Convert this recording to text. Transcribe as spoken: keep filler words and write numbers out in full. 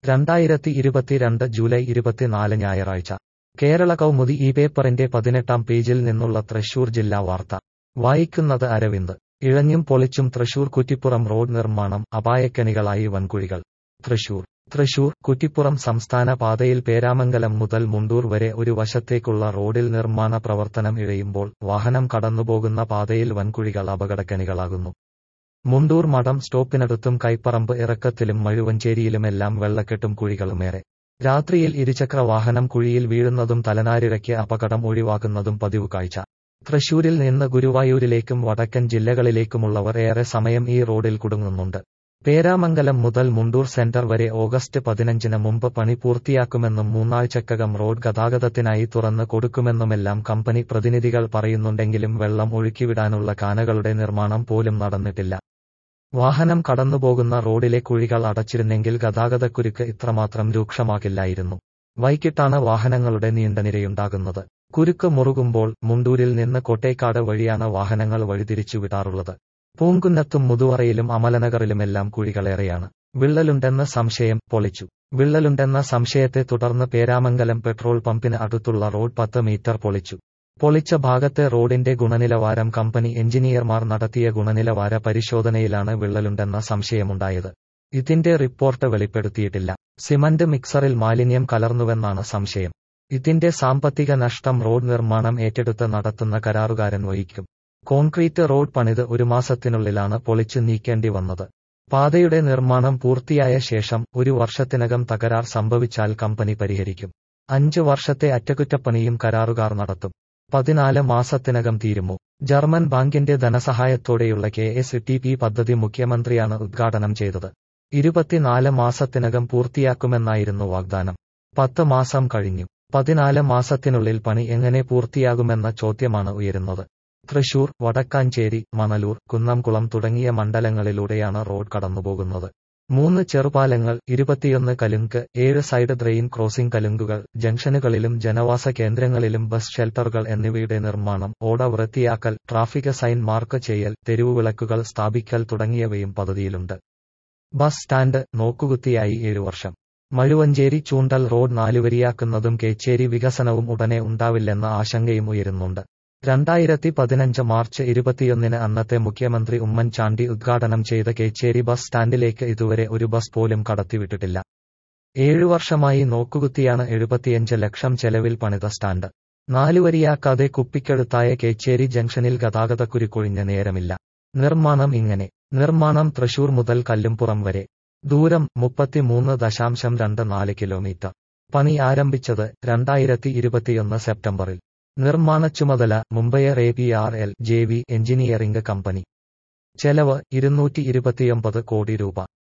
രണ്ടായിരത്തി ഇരുപത്തിരണ്ട് ജൂലൈ ഇരുപത്തിനാല് ഞായറാഴ്ച കേരള കൗമുദി ഈ പേപ്പറിന്റെ പതിനെട്ടാം പേജിൽ നിന്നുള്ള തൃശൂർ ജില്ലാ വാർത്ത വായിക്കുന്നത് അരവിന്ദ്. ഇഴഞ്ഞും പൊളിച്ചും തൃശൂർ കുറ്റിപ്പുറം റോഡ് നിർമ്മാണം അപായക്കെണികളായി വൻകുഴികൾ. തൃശൂർ തൃശൂർ കുറ്റിപ്പുറം സംസ്ഥാന പാതയിൽ പേരാമംഗലം മുതൽ മുണ്ടൂർ വരെ ഒരു വശത്തേക്കുള്ള റോഡിൽ നിർമ്മാണ പ്രവർത്തനം ഇഴയുമ്പോൾ വാഹനം കടന്നുപോകുന്ന പാതയിൽ വൻകുഴികൾ അപകടക്കെണികളാകുന്നു. മുണ്ടൂർ മഠം സ്റ്റോപ്പിനടുത്തും കൈപ്പറമ്പ് ഇറക്കത്തിലും മഴുവഞ്ചേരിയിലുമെല്ലാം വെള്ളക്കെട്ടും കുഴികളുമേറെ. രാത്രിയിൽ ഇരുചക്ര വാഹനം കുഴിയിൽ വീഴുന്നതും തലനാരിഴയ്ക്ക് അപകടം ഒഴിവാക്കുന്നതും പതിവ് കാഴ്ച. തൃശൂരിൽ നിന്ന് ഗുരുവായൂരിലേക്കും വടക്കൻ ജില്ലകളിലേക്കുമുള്ളവർ ഏറെ സമയം ഈ റോഡിൽ കുടുങ്ങുന്നുണ്ട്. പേരാമംഗലം മുതൽ മുണ്ടൂർ സെന്റർ വരെ ഓഗസ്റ്റ് പതിനഞ്ചിന് മുമ്പ് പണി പൂർത്തിയാക്കുമെന്നും മൂന്നാഴ്ചക്കകം റോഡ് ഗതാഗതത്തിനായി തുറന്ന് കൊടുക്കുമെന്നുമെല്ലാം കമ്പനി പ്രതിനിധികൾ പറയുന്നുണ്ടെങ്കിലും വെള്ളം ഒഴുക്കിവിടാനുള്ള കാനകളുടെ നിർമ്മാണം പോലും നടന്നിട്ടില്ല. വാഹനം കടന്നുപോകുന്ന റോഡിലെ കുഴികൾ അടച്ചിരുന്നെങ്കിൽ ഗതാഗതക്കുരുക്ക് ഇത്രമാത്രം രൂക്ഷമാകില്ലായിരുന്നു. വൈകിട്ടാണ് വാഹനങ്ങളുടെ നീണ്ട നിരയുണ്ടാകുന്നത്. കുരുക്ക് മുറുകുമ്പോൾ മുണ്ടൂരിൽ നിന്ന് കോട്ടേക്കാട് വഴിയാണ് വാഹനങ്ങൾ വഴിതിരിച്ചുവിടാറുള്ളത്. പൂങ്കുന്നത്തും മുതുവറയിലും അമലനഗറിലുമെല്ലാം കുഴികളേറെയാണ്. വിള്ളലുണ്ടെന്ന സംശയം പൊളിച്ചു. വിള്ളലുണ്ടെന്ന സംശയത്തെ തുടർന്ന് പേരാമംഗലം പെട്രോൾ പമ്പിന് അടുത്തുള്ള റോഡ് പത്ത് മീറ്റർ പൊളിച്ചു. പൊളിച്ച ഭാഗത്തെ റോഡിന്റെ ഗുണനിലവാരം കമ്പനി എഞ്ചിനീയർമാർ നടത്തിയ ഗുണനിലവാര പരിശോധനയിലാണ് വിള്ളലുണ്ടെന്ന സംശയമുണ്ടായത്. ഇതിന്റെ റിപ്പോർട്ട് വെളിപ്പെടുത്തിയിട്ടില്ല. സിമന്റ് മിക്സറിൽ മാലിന്യം കലർന്നുവെന്നാണ് സംശയം. ഇതിന്റെ സാമ്പത്തിക നഷ്ടം റോഡ് നിർമ്മാണം ഏറ്റെടുത്ത് നടത്തുന്ന കരാറുകാരൻ വഹിക്കും. കോൺക്രീറ്റ് റോഡ് പണിത് ഒരു മാസത്തിനുള്ളിലാണ് പൊളിച്ചു നീക്കേണ്ടി വന്നത്. പാതയുടെ നിർമ്മാണം പൂർത്തിയായ ശേഷം ഒരു വർഷത്തിനകം തകരാർ സംഭവിച്ചാൽ കമ്പനി പരിഹരിക്കും. അഞ്ച് വർഷത്തെ അറ്റകുറ്റപ്പണിയും കരാറുകാർ നടത്തും. പതിനാല് മാസത്തിനകം തീരുമോ? ജർമ്മൻ ബാങ്കിന്റെ ധനസഹായത്തോടെയുള്ള കെ എസ് ടി പി പദ്ധതി മുഖ്യമന്ത്രിയാണ് ഉദ്ഘാടനം ചെയ്തത്. ഇരുപത്തിനാല് മാസത്തിനകം പൂർത്തിയാക്കുമെന്നായിരുന്നു വാഗ്ദാനം. പത്ത് മാസം കഴിഞ്ഞു. പതിനാല് മാസത്തിനുള്ളിൽ പണി എങ്ങനെ പൂർത്തിയാകുമെന്ന ചോദ്യമാണ് ഉയരുന്നത്. തൃശൂർ, വടക്കാഞ്ചേരി, മണലൂർ, കുന്നംകുളം തുടങ്ങിയ മണ്ഡലങ്ങളിലൂടെയാണ് റോഡ് കടന്നുപോകുന്നത്. മൂന്ന് ചെറുപാലങ്ങൾ, ഇരുപത്തിയൊന്ന് കലുങ്ക്, ഏഴ് സൈഡ് ഡ്രെയിൻ ക്രോസിംഗ് കലുങ്കുകൾ, ജംഗ്ഷനുകളിലും ജനവാസ കേന്ദ്രങ്ങളിലും ബസ് ഷെൽട്ടറുകൾ എന്നിവയുടെ നിർമ്മാണം, ഓട വൃത്തിയാക്കൽ, ട്രാഫിക് സൈൻ മാർക്ക് ചെയ്യൽ, തെരുവുവിളക്കുകൾ സ്ഥാപിക്കൽ തുടങ്ങിയവയും പദ്ധതിയിലുണ്ട്. ബസ് സ്റ്റാൻഡ് നോക്കുകുത്തിയായി ഏഴു വർഷം. മഴുവഞ്ചേരി ചൂണ്ടൽ റോഡ് നാലുവരിയാക്കുന്നതും കേച്ചേരി വികസനവും ഉടനെ ഉണ്ടാവില്ലെന്ന ആശങ്കയും ഉയരുന്നുണ്ട്. രണ്ടായിരത്തി പതിനഞ്ച് മാർച്ച് ഇരുപത്തിയൊന്നിന് അന്നത്തെ മുഖ്യമന്ത്രി ഉമ്മൻചാണ്ടി ഉദ്ഘാടനം ചെയ്ത കേച്ചേരി ബസ് സ്റ്റാൻഡിലേക്ക് ഇതുവരെ ഒരു ബസ് പോലും കടത്തിവിട്ടിട്ടില്ല. ഏഴു വർഷമായി നോക്കുകുത്തിയാണ് എഴുപത്തിയഞ്ച് ലക്ഷം ചെലവിൽ പണിത സ്റ്റാൻഡ്. നാലുവരിയാക്കാതെ കുപ്പിക്കടുത്തായ കേച്ചേരി ജംഗ്ഷനിൽ ഗതാഗതക്കുരുക്കൊഴിഞ്ഞ നേരമില്ല. നിർമ്മാണം ഇങ്ങനെ. നിർമ്മാണം തൃശൂർ മുതൽ കല്ലുംപുറം വരെ. ദൂരം മുപ്പത്തിമൂന്ന് ദശാംശം രണ്ട് നാല് കിലോമീറ്റർ. പണി ആരംഭിച്ചത് രണ്ടായിരത്തി ഇരുപത്തിയൊന്ന് സെപ്റ്റംബറിൽ. നിർമ്മാണ ചുമതല മുംബൈയർ A P R L J V engineering company. ചെലവ് ഇരുന്നൂറ്റി ഇരുപത്തിയൊമ്പത് കോടി രൂപ.